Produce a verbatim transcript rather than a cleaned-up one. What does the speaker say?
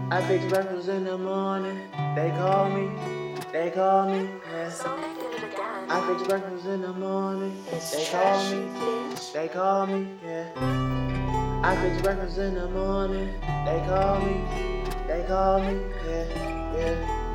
I fix breakfast in the morning. They call me, they call me, yeah. I fix breakfast in the morning. They call me, they call me, yeah. I fix breakfast in the morning. They call me, they call me, yeah, yeah.